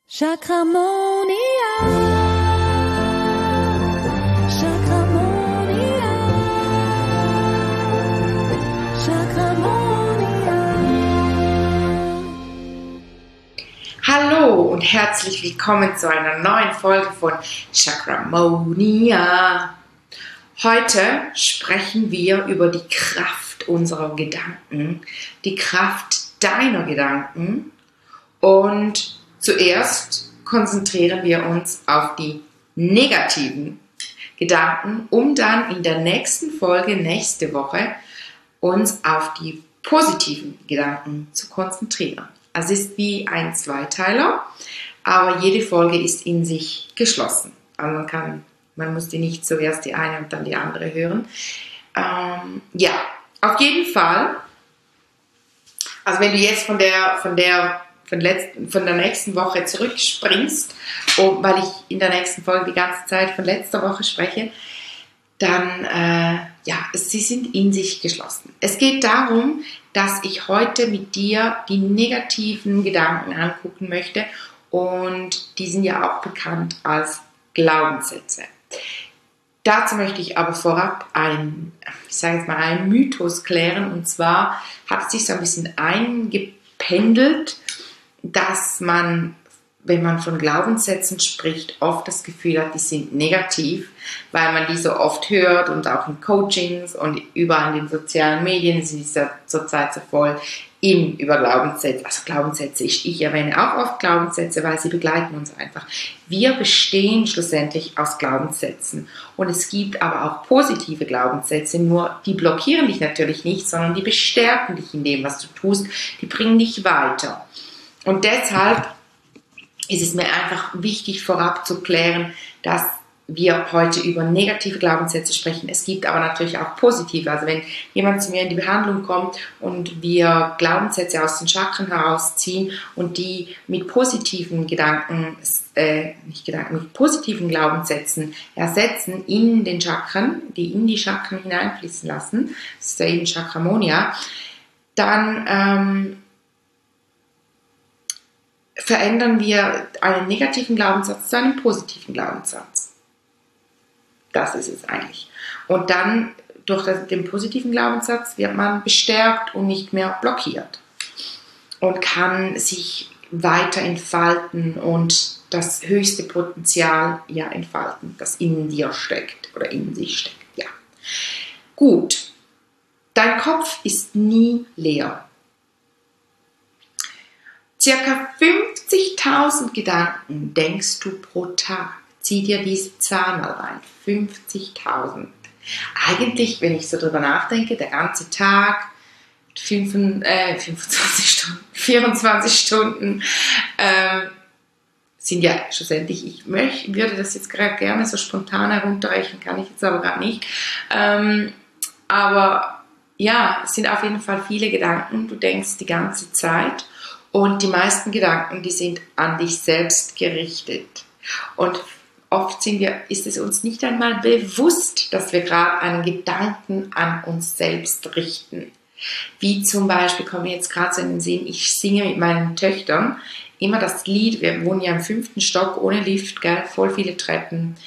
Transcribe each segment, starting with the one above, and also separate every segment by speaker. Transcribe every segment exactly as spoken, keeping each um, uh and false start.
Speaker 1: Chakramonia, Chakramonia, Chakramonia.
Speaker 2: Hallo und herzlich willkommen zu einer neuen Folge von Chakramonia. Heute sprechen wir über die Kraft unserer Gedanken, die Kraft deiner Gedanken, und zuerst konzentrieren wir uns auf die negativen Gedanken, um dann in der nächsten Folge, nächste Woche, uns auf die positiven Gedanken zu konzentrieren. Also es ist wie ein Zweiteiler, aber jede Folge ist in sich geschlossen. Also man kann, man muss die nicht zuerst die eine und dann die andere hören. Ähm, ja, auf jeden Fall. Also wenn du jetzt von der, von der Von, letzten, von der nächsten Woche zurückspringst, oh, weil ich in der nächsten Folge die ganze Zeit von letzter Woche spreche, dann, äh, ja, sie sind in sich geschlossen. Es geht darum, dass ich heute mit dir die negativen Gedanken angucken möchte, und die sind ja auch bekannt als Glaubenssätze. Dazu möchte ich aber vorab ein, ich sage jetzt mal, einen Mythos klären, und zwar hat es sich so ein bisschen eingependelt, dass man, wenn man von Glaubenssätzen spricht, oft das Gefühl hat, die sind negativ, weil man die so oft hört und auch in Coachings und überall in den sozialen Medien sind sie ja zurzeit so voll im über Glaubenssätze. Also Glaubenssätze, ich, ich erwähne auch oft Glaubenssätze, weil sie begleiten uns einfach. Wir bestehen schlussendlich aus Glaubenssätzen, und es gibt aber auch positive Glaubenssätze, nur die blockieren dich natürlich nicht, sondern die bestärken dich in dem, was du tust, die bringen dich weiter. Und deshalb ist es mir einfach wichtig, vorab zu klären, dass wir heute über negative Glaubenssätze sprechen. Es gibt aber natürlich auch positive. Also wenn jemand zu mir in die Behandlung kommt und wir Glaubenssätze aus den Chakren herausziehen und die mit positiven Gedanken, äh, nicht Gedanken, mit positiven Glaubenssätzen ersetzen in den Chakren, die in die Chakren hineinfließen lassen, das ist ja eben Chakramonia, dann ähm, verändern wir einen negativen Glaubenssatz zu einem positiven Glaubenssatz. Das ist es eigentlich. Und dann, durch den positiven Glaubenssatz, wird man bestärkt und nicht mehr blockiert. Und kann sich weiter entfalten und das höchste Potenzial ja entfalten, das in dir steckt oder in sich steckt. Ja. Gut. Dein Kopf ist nie leer. Circa fünfzigtausend Gedanken denkst du pro Tag. Zieh dir diese Zahl mal rein. fünfzigtausend. Eigentlich, wenn ich so drüber nachdenke, der ganze Tag, fünfundzwanzig Stunden, vierundzwanzig Stunden, äh, sind ja schlussendlich, ich möchte, würde das jetzt gerade gerne so spontan herunterrechnen, kann ich jetzt aber gerade nicht. Ähm, aber ja, es sind auf jeden Fall viele Gedanken. Du denkst die ganze Zeit. Und die meisten Gedanken, die sind an dich selbst gerichtet. Und oft sind wir, ist es uns nicht einmal bewusst, dass wir gerade einen Gedanken an uns selbst richten. Wie zum Beispiel, kommt mir jetzt gerade so in den Sinn, ich singe mit meinen Töchtern immer das Lied, wir wohnen ja im fünften Stock, ohne Lift, gell, voll viele Treppen.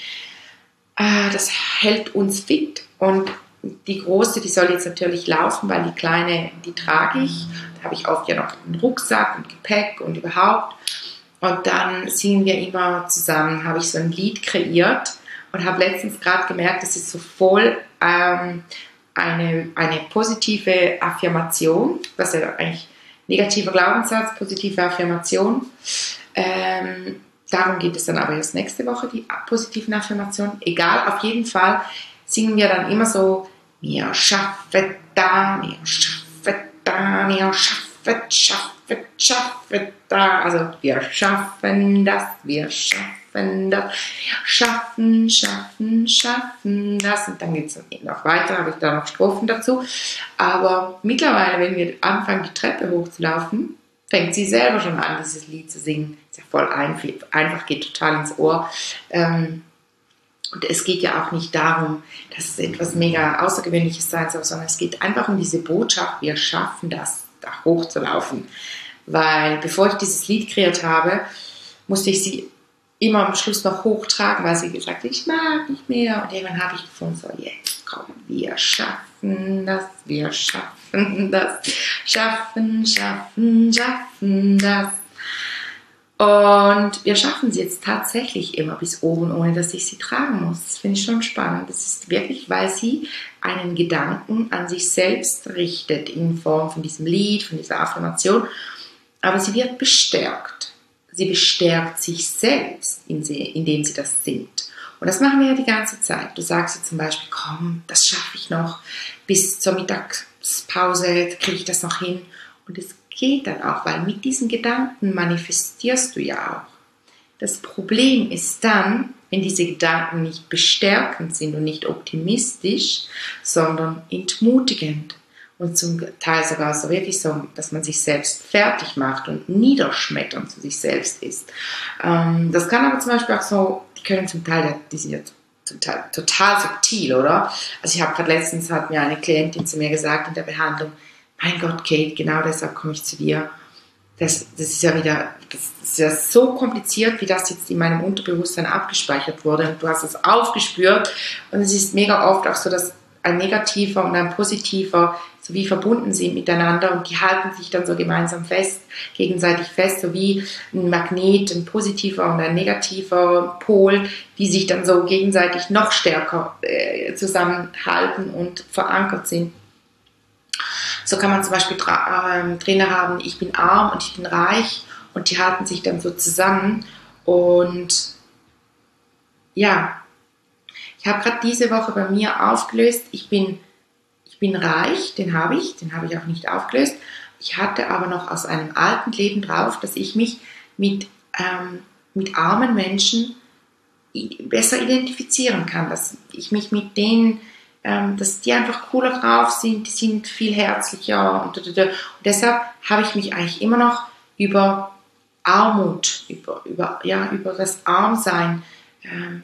Speaker 2: Das hält uns fit, und die Große, die soll jetzt natürlich laufen, weil die Kleine, die trage ich. Da habe ich oft ja noch einen Rucksack und Gepäck und überhaupt. Und dann singen wir immer zusammen, habe ich so ein Lied kreiert und habe letztens gerade gemerkt, das ist so voll ähm, eine, eine positive Affirmation. Das ist ja eigentlich negativer Glaubenssatz, positive Affirmation. Ähm, darum geht es dann aber erst nächste Woche, die positiven Affirmationen. Egal, auf jeden Fall singen wir dann immer so, wir schaffen da, wir schaffen da, wir schaffen, schaffen, schaffen da. Also wir schaffen das, wir schaffen das, wir schaffen, schaffen, schaffen das. Und dann geht es noch weiter, habe ich da noch Strophen dazu. Aber mittlerweile, wenn wir anfangen, die Treppe hochzulaufen, fängt sie selber schon an, dieses Lied zu singen. Ist ja voll einfach, einfach geht total ins Ohr. Ähm, Und es geht ja auch nicht darum, dass es etwas mega Außergewöhnliches sein soll, sondern es geht einfach um diese Botschaft, wir schaffen das, da hochzulaufen. Weil bevor ich dieses Lied kreiert habe, musste ich sie immer am Schluss noch hochtragen, weil sie gesagt hat, ich mag nicht mehr. Und irgendwann habe ich gefunden, so jetzt komm, wir schaffen das, wir schaffen das, schaffen, schaffen, schaffen das. Und wir schaffen sie jetzt tatsächlich immer bis oben, ohne dass ich sie tragen muss. Das finde ich schon spannend. Das ist wirklich, weil sie einen Gedanken an sich selbst richtet, in Form von diesem Lied, von dieser Affirmation. Aber sie wird bestärkt. Sie bestärkt sich selbst, indem sie das singt. Und das machen wir ja die ganze Zeit. Du sagst dir zum Beispiel, komm, das schaffe ich noch. Bis zur Mittagspause kriege ich das noch hin. Und es geht dann auch, weil mit diesen Gedanken manifestierst du ja auch. Das Problem ist dann, wenn diese Gedanken nicht bestärkend sind und nicht optimistisch, sondern entmutigend und zum Teil sogar so wirklich so, dass man sich selbst fertig macht und niederschmetternd zu sich selbst ist. Ähm, das kann aber zum Beispiel auch so, die können zum Teil, die sind ja zum Teil total subtil, oder? Also ich habe gerade letztens, hat mir eine Klientin zu mir gesagt in der Behandlung, mein Gott, Kate, genau deshalb komme ich zu dir. Das, das ist ja wieder, das ist ja so kompliziert, wie das jetzt in meinem Unterbewusstsein abgespeichert wurde. Und du hast es aufgespürt. Und es ist mega oft auch so, dass ein negativer und ein positiver so wie verbunden sind miteinander und die halten sich dann so gemeinsam fest, gegenseitig fest, so wie ein Magnet, ein positiver und ein negativer Pol, die sich dann so gegenseitig noch stärker äh, zusammenhalten und verankert sind. So kann man zum Beispiel drin haben, ich bin arm und ich bin reich und die halten sich dann so zusammen. Und ja, ich habe gerade diese Woche bei mir aufgelöst, ich bin, ich bin reich, den habe ich, den habe ich auch nicht aufgelöst. Ich hatte aber noch aus einem alten Leben drauf, dass ich mich mit, ähm, mit armen Menschen besser identifizieren kann, dass ich mich mit denen dass die einfach cooler drauf sind, die sind viel herzlicher und, und, und. und deshalb habe ich mich eigentlich immer noch über Armut, über, über, ja, über das Armsein, ähm,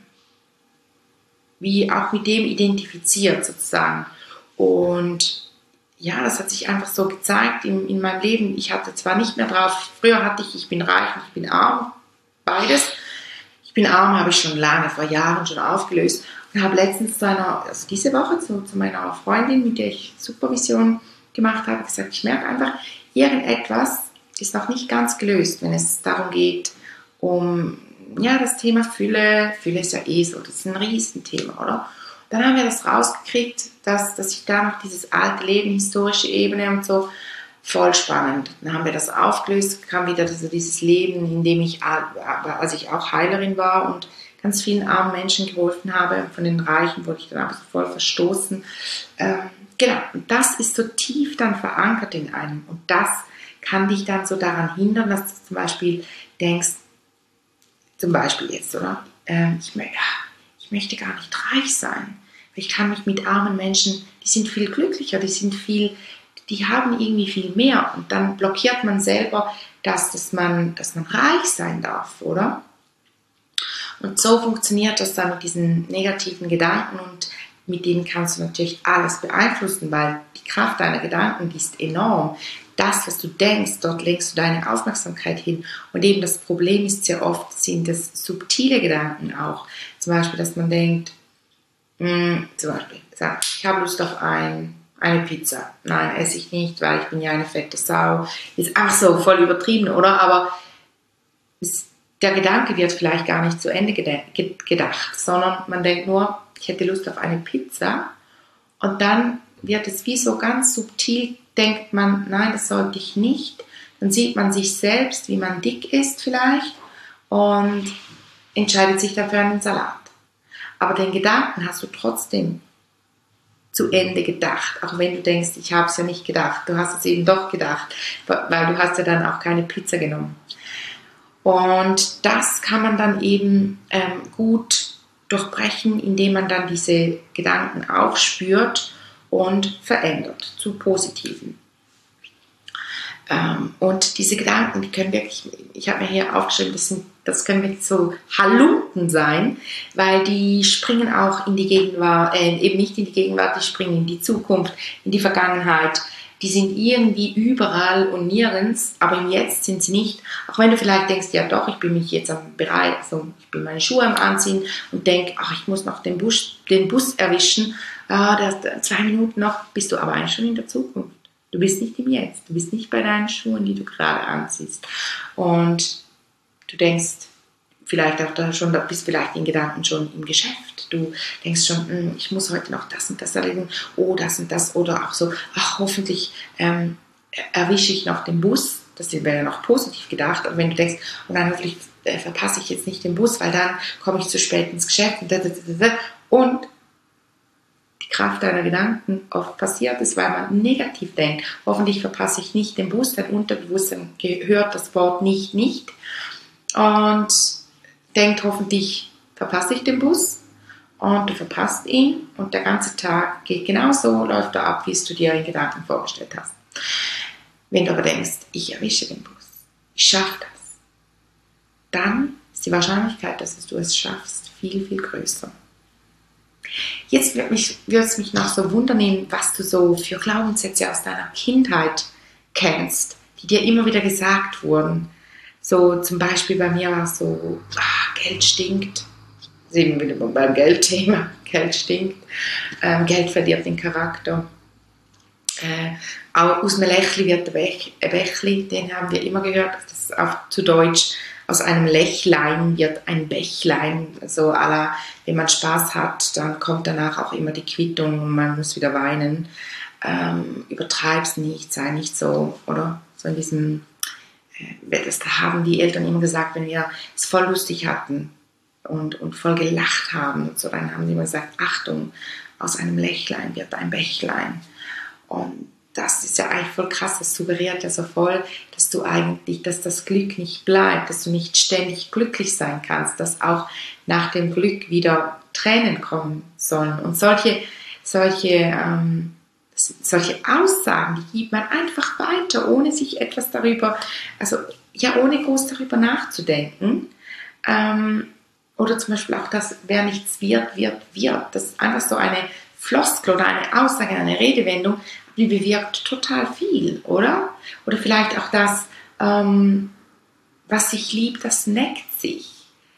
Speaker 2: wie auch mit dem identifiziert sozusagen. Und ja, das hat sich einfach so gezeigt in, in meinem Leben. Ich hatte zwar nicht mehr drauf, früher hatte ich, ich bin reich und ich bin arm, beides. Ich bin arm, habe ich schon lange, vor Jahren schon aufgelöst. Ich habe letztens zu einer, also diese Woche zu, zu meiner Freundin, mit der ich Supervision gemacht habe, gesagt, ich merke einfach, irgendetwas ist noch nicht ganz gelöst, wenn es darum geht, um ja, das Thema Fülle. Fülle ist ja eh so, das ist ein Riesenthema, oder? Dann haben wir das rausgekriegt, dass, dass ich da noch dieses alte Leben, historische Ebene und so, voll spannend. Dann haben wir das aufgelöst, kam wieder so dieses Leben, in dem ich, als ich auch Heilerin war und ganz vielen armen Menschen geholfen habe. Von den Reichen wurde ich dann auch so voll verstoßen. Ähm, genau, und das ist so tief dann verankert in einem. Und das kann dich dann so daran hindern, dass du zum Beispiel denkst, zum Beispiel jetzt, oder? Ähm, ich, ja, ich möchte gar nicht reich sein. Ich kann mich mit armen Menschen, die sind viel glücklicher, die sind viel, die haben irgendwie viel mehr. Und dann blockiert man selber, dass, dass, man, dass man reich sein darf, oder? Und so funktioniert das dann mit diesen negativen Gedanken und mit denen kannst du natürlich alles beeinflussen, weil die Kraft deiner Gedanken, die ist enorm. Das, was du denkst, dort lenkst du deine Aufmerksamkeit hin. Und eben das Problem ist sehr oft, sind das subtile Gedanken auch. Zum Beispiel, dass man denkt, mh, zum Beispiel, ich habe Lust auf ein, eine Pizza. Nein, esse ich nicht, weil ich bin ja eine fette Sau. Ist auch so voll übertrieben, oder? Aber es der Gedanke wird vielleicht gar nicht zu Ende gedacht, sondern man denkt nur, ich hätte Lust auf eine Pizza und dann wird es wie so ganz subtil, denkt man, nein, das sollte ich nicht. Dann sieht man sich selbst, wie man dick ist vielleicht und entscheidet sich dafür einen Salat. Aber den Gedanken hast du trotzdem zu Ende gedacht, auch wenn du denkst, ich habe es ja nicht gedacht. Du hast es eben doch gedacht, weil du hast ja dann auch keine Pizza genommen. Und das kann man dann eben ähm, gut durchbrechen, indem man dann diese Gedanken aufspürt und verändert zu positiven. Ähm, und diese Gedanken, die können wirklich, ich habe mir hier aufgeschrieben, das, sind, das können wirklich so Halunken sein, weil die springen auch in die Gegenwart, äh, eben nicht in die Gegenwart, die springen in die Zukunft, in die Vergangenheit. die sind irgendwie überall und nirgends, aber im Jetzt sind sie nicht. Auch wenn du vielleicht denkst, ja doch, ich bin mich jetzt am bereit, also ich bin meine Schuhe am Anziehen und denke, ach, ich muss noch den Bus, den Bus erwischen, ah, das, zwei Minuten noch, bist du aber eigentlich schon in der Zukunft. Du bist nicht im Jetzt, du bist nicht bei deinen Schuhen, die du gerade anziehst. Und du denkst, vielleicht auch da schon, da bist vielleicht in Gedanken schon im Geschäft. Du denkst schon, hm, ich muss heute noch das und das erledigen, oh, das und das, oder auch so, ach, hoffentlich ähm, erwische ich noch den Bus. Das wäre ja noch positiv gedacht. Und wenn du denkst, oh nein, hoffentlich äh, verpasse ich jetzt nicht den Bus, weil dann komme ich zu spät ins Geschäft. Und, da, da, da, da. und die Kraft deiner Gedanken oft passiert ist, weil man negativ denkt. Hoffentlich verpasse ich nicht den Bus, dein Unterbewusstsein gehört das Wort nicht, nicht. Und denkt, hoffentlich verpasse ich den Bus, und du verpasst ihn und der ganze Tag geht genauso, läuft da ab, wie es du dir in Gedanken vorgestellt hast. Wenn du aber denkst, ich erwische den Bus, ich schaffe das, dann ist die Wahrscheinlichkeit, dass du es schaffst, viel, viel größer. Jetzt würde mich, würde es mich noch so wundern, was du so für Glaubenssätze aus deiner Kindheit kennst, die dir immer wieder gesagt wurden. So zum Beispiel bei mir war es so, ah, Geld stinkt. Sehen wir wieder beim Geldthema. Geld stinkt. Ähm, Geld verliert den Charakter. Äh, auch aus einem Lächli wird ein Bech, ein Bächli, den haben wir immer gehört. Das ist auf, zu Deutsch, aus einem Lächlein wird ein Bächlein. So à la, wenn man Spaß hat, dann kommt danach auch immer die Quittung und man muss wieder weinen. Ähm, übertreib's nicht, sei nicht so, oder? So in diesem... Das haben die Eltern immer gesagt, wenn wir es voll lustig hatten und, und voll gelacht haben und so, dann haben sie immer gesagt, Achtung, aus einem Lächlein wird ein Bächlein. Und das ist ja eigentlich voll krass, das suggeriert ja so voll, dass du eigentlich, dass das Glück nicht bleibt, dass du nicht ständig glücklich sein kannst, dass auch nach dem Glück wieder Tränen kommen sollen. Und solche, solche ähm, Solche Aussagen, die gibt man einfach weiter, ohne sich etwas darüber, also ja, ohne groß darüber nachzudenken. Ähm, oder zum Beispiel auch das, wer nichts wird, wird, wird. Das ist einfach so eine Floskel oder eine Aussage, eine Redewendung, die bewirkt total viel, oder? Oder vielleicht auch das, ähm, was sich liebt, das neckt sich.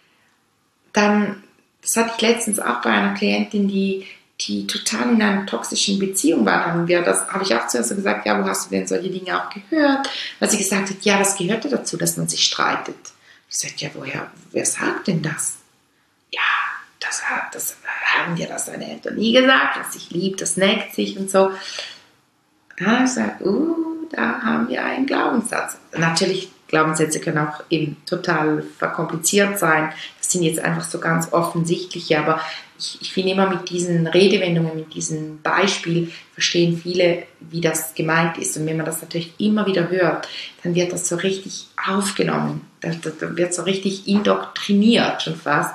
Speaker 2: Dann, das hatte ich letztens auch bei einer Klientin, die die total in einer toxischen Beziehung waren, haben wir, das habe ich auch zuerst so gesagt, ja, wo hast du denn solche Dinge auch gehört? Weil sie gesagt hat, ja, das gehörte dazu, dass man sich streitet. Ich sagte, ja, woher, wer sagt denn das? Ja, das, das haben dir das deine Eltern nie gesagt, dass sich liebt, das neckt sich und so. Da habe ich gesagt, uh, da haben wir einen Glaubenssatz. Natürlich, Glaubenssätze können auch eben total verkompliziert sein. Das sind jetzt einfach so ganz offensichtliche, aber ich, ich finde immer mit diesen Redewendungen, mit diesem Beispiel verstehen viele, wie das gemeint ist. Und wenn man das natürlich immer wieder hört, dann wird das so richtig aufgenommen. Da wird so richtig indoktriniert schon fast.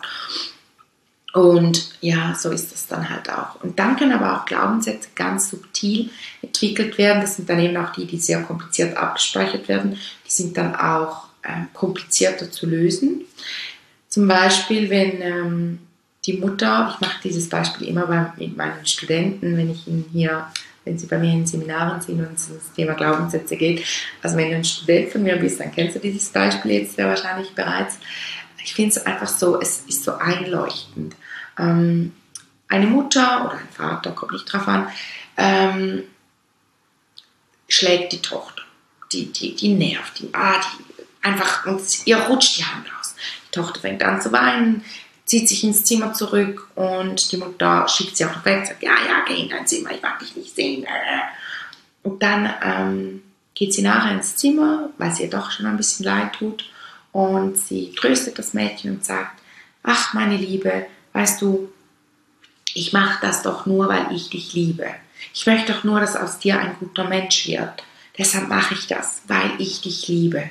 Speaker 2: Und ja, so ist das dann halt auch. Und dann können aber auch Glaubenssätze ganz subtil entwickelt werden. Das sind dann eben auch die, die sehr kompliziert abgespeichert werden. Die sind dann auch ähm, komplizierter zu lösen. Zum Beispiel, wenn ähm, die Mutter, ich mache dieses Beispiel immer bei, mit meinen Studenten, wenn ich ihnen hier, wenn sie bei mir in Seminaren sind und es um das Thema Glaubenssätze geht. Also wenn du ein Student von mir bist, dann kennst du dieses Beispiel jetzt sehr wahrscheinlich bereits. Ich finde es einfach so, es ist so einleuchtend. Ähm, eine Mutter oder ein Vater, kommt nicht drauf an, ähm, schlägt die Tochter. Die, die, die nervt, die, ah, die einfach, und ihr rutscht die Hand raus. Die Tochter fängt an zu weinen, zieht sich ins Zimmer zurück und die Mutter schickt sie auch noch weg und sagt, ja, ja, geh in dein Zimmer, ich mag dich nicht sehen. Und dann ähm, geht sie nachher ins Zimmer, weil es ihr doch schon ein bisschen leid tut. Und sie tröstet das Mädchen und sagt, ach meine Liebe, weißt du, ich mache das doch nur, weil ich dich liebe. Ich möchte doch nur, dass aus dir ein guter Mensch wird. Deshalb mache ich das, weil ich dich liebe.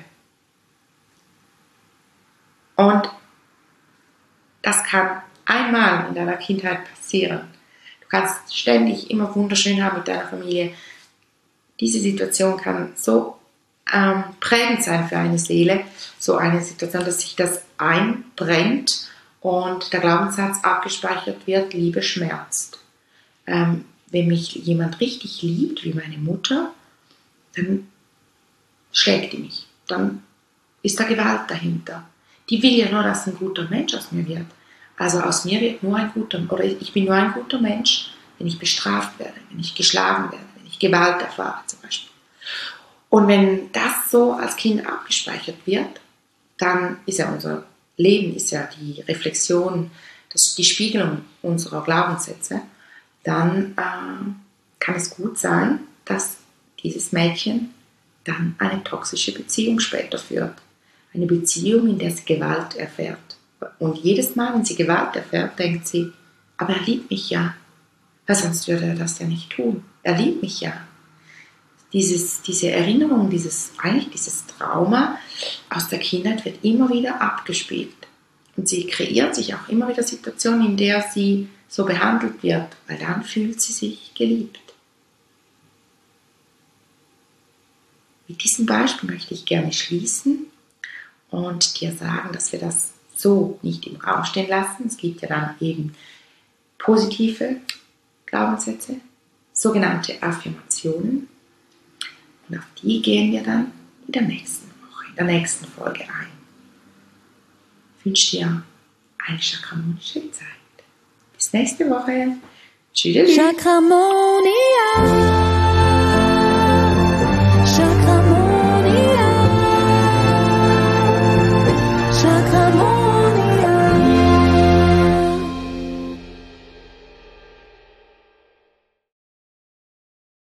Speaker 2: Und das kann einmal in deiner Kindheit passieren. Du kannst ständig immer wunderschön haben mit deiner Familie. Diese Situation kann so ähm, prägend sein für eine Seele, so eine Situation, dass sich das einbrennt und der Glaubenssatz abgespeichert wird, Liebe schmerzt. Ähm, wenn mich jemand richtig liebt, wie meine Mutter, dann schlägt die mich. Dann ist da Gewalt dahinter. Die will ja nur, dass ein guter Mensch aus mir wird. Also aus mir wird nur ein guter, oder ich bin nur ein guter Mensch, wenn ich bestraft werde, wenn ich geschlagen werde, wenn ich Gewalt erfahre zum Beispiel. Und wenn das so als Kind abgespeichert wird, dann ist ja unser Leben, ist ja die Reflexion, das, die Spiegelung unserer Glaubenssätze, dann äh, kann es gut sein, dass dieses Mädchen dann eine toxische Beziehung später führt. Eine Beziehung, in der sie Gewalt erfährt. Und jedes Mal, wenn sie Gewalt erfährt, denkt sie, aber er liebt mich ja. Weil sonst würde er das ja nicht tun. Er liebt mich ja. Dieses, diese Erinnerung, dieses, eigentlich dieses Trauma aus der Kindheit wird immer wieder abgespielt. Und sie kreiert sich auch immer wieder Situationen, in der sie so behandelt wird, weil dann fühlt sie sich geliebt. Mit diesem Beispiel möchte ich gerne schließen und dir sagen, dass wir das so nicht im Raum stehen lassen. Es gibt ja dann eben positive Glaubenssätze, sogenannte Affirmationen. Und auf die gehen wir dann in der nächsten Woche, in der nächsten Folge ein. Ich wünsche dir eine chakramonische Zeit. Bis nächste Woche. Tschüss.
Speaker 1: Chakramonia. Chakramonia. Chakramonia.